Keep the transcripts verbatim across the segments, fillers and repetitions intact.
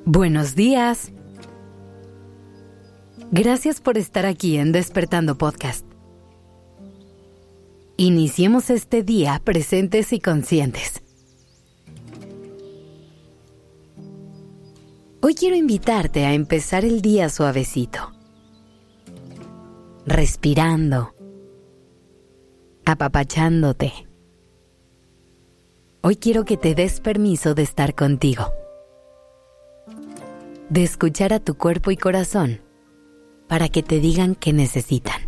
Buenos días. Gracias por estar aquí en Despertando Podcast. Iniciemos este día presentes y conscientes. Hoy quiero invitarte a empezar el día suavecito, respirando, apapachándote. Hoy quiero que te des permiso de estar contigo, de escuchar a tu cuerpo y corazón para que te digan qué necesitan.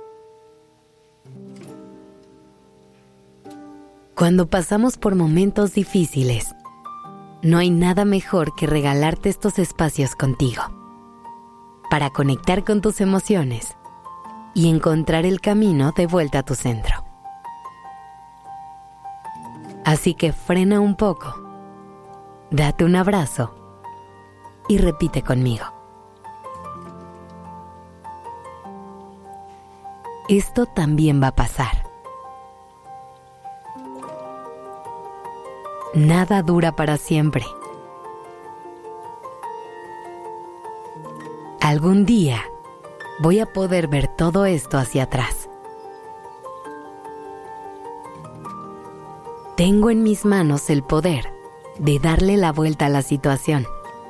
Cuando pasamos por momentos difíciles, no hay nada mejor que regalarte estos espacios contigo, para conectar con tus emociones y encontrar el camino de vuelta a tu centro. Así que frena un poco, date un abrazo y repite conmigo. Esto también va a pasar. Nada dura para siempre. Algún día voy a poder ver todo esto hacia atrás. Tengo en mis manos el poder de darle la vuelta a la situación.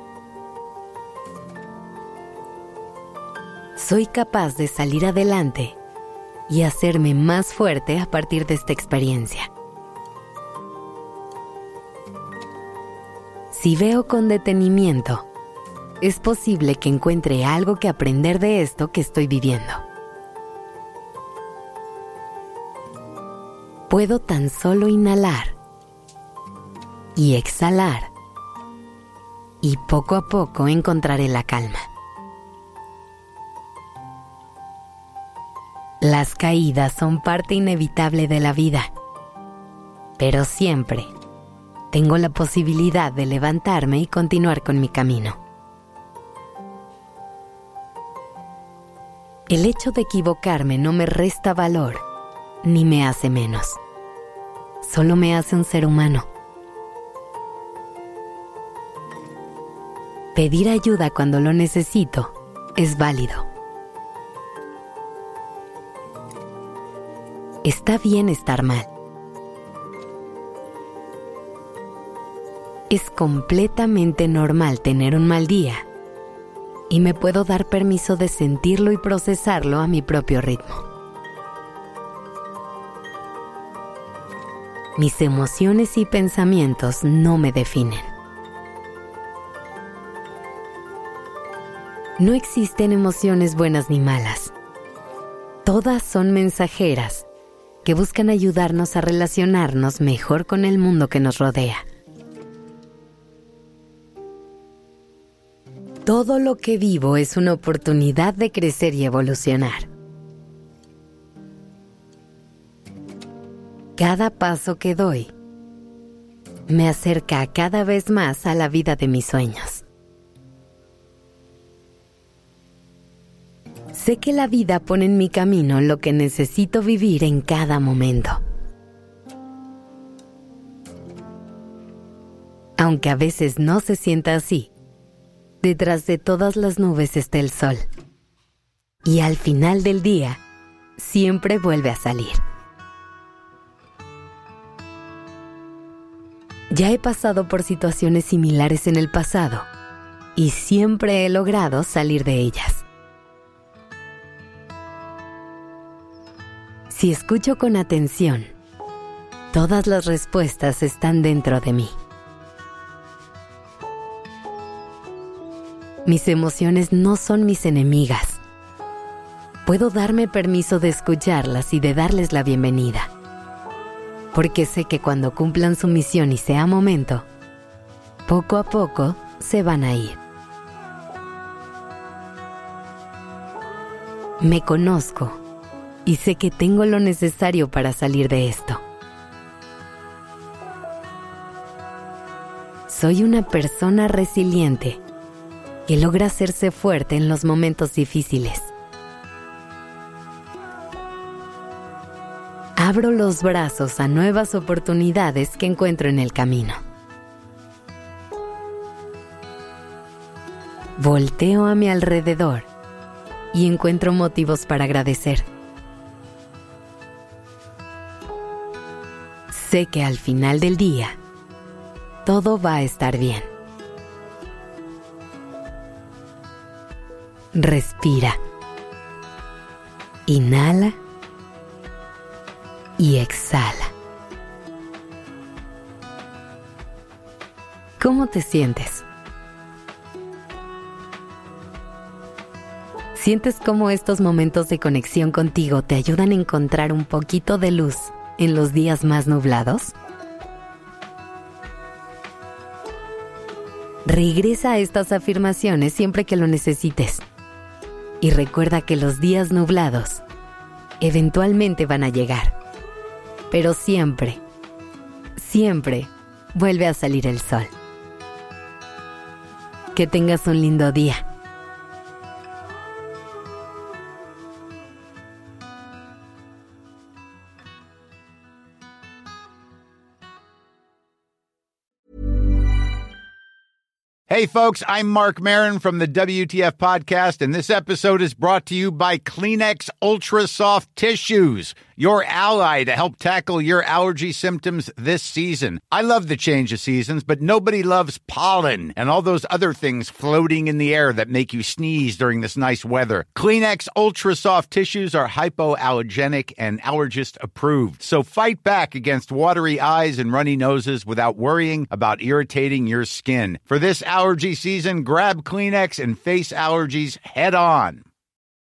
Soy capaz de salir adelante y hacerme más fuerte a partir de esta experiencia. Si veo con detenimiento, es posible que encuentre algo que aprender de esto que estoy viviendo. Puedo tan solo inhalar y exhalar, y poco a poco encontraré la calma. Las caídas son parte inevitable de la vida, pero siempre tengo la posibilidad de levantarme y continuar con mi camino. El hecho de equivocarme no me resta valor, ni me hace menos. Solo me hace un ser humano. Pedir ayuda cuando lo necesito es válido. Está bien estar mal. Es completamente normal tener un mal día y me puedo dar permiso de sentirlo y procesarlo a mi propio ritmo. Mis emociones y pensamientos no me definen. No existen emociones buenas ni malas. Todas son mensajeras que buscan ayudarnos a relacionarnos mejor con el mundo que nos rodea. Todo lo que vivo es una oportunidad de crecer y evolucionar. Cada paso que doy me acerca cada vez más a la vida de mis sueños. Sé que la vida pone en mi camino lo que necesito vivir en cada momento. Aunque a veces no se sienta así, detrás de todas las nubes está el sol. Y al final del día, siempre vuelve a salir. Ya he pasado por situaciones similares en el pasado y siempre he logrado salir de ellas. Si escucho con atención, todas las respuestas están dentro de mí. Mis emociones no son mis enemigas. Puedo darme permiso de escucharlas y de darles la bienvenida, porque sé que cuando cumplan su misión y sea momento, poco a poco se van a ir. Me conozco y sé que tengo lo necesario para salir de esto. Soy una persona resiliente que logra hacerse fuerte en los momentos difíciles. Abro los brazos a nuevas oportunidades que encuentro en el camino. Volteo a mi alrededor y encuentro motivos para agradecer. Sé que al final del día, todo va a estar bien. Respira. Inhala y exhala. ¿Cómo te sientes? ¿Sientes cómo estos momentos de conexión contigo te ayudan a encontrar un poquito de luz en los días más nublados? Regresa a estas afirmaciones siempre que lo necesites. Y recuerda que los días nublados eventualmente van a llegar. Pero siempre, siempre vuelve a salir el sol. Que tengas un lindo día. Hey, folks, I'm Mark Maron from the W T F Podcast, and this episode is brought to you by Kleenex Ultra Soft Tissues, your ally to help tackle your allergy symptoms this season. I love the change of seasons, but nobody loves pollen and all those other things floating in the air that make you sneeze during this nice weather. Kleenex Ultra Soft Tissues are hypoallergenic and allergist approved, so fight back against watery eyes and runny noses without worrying about irritating your skin. For this allergy season, grab Kleenex and face allergies head on.